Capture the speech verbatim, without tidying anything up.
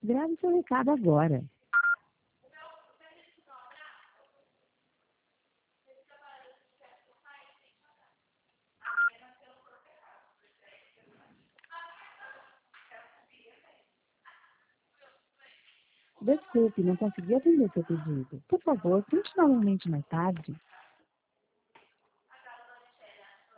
Grave seu recado agora. Desculpe, não consegui atender seu pedido. Por favor, tente novamente mais tarde.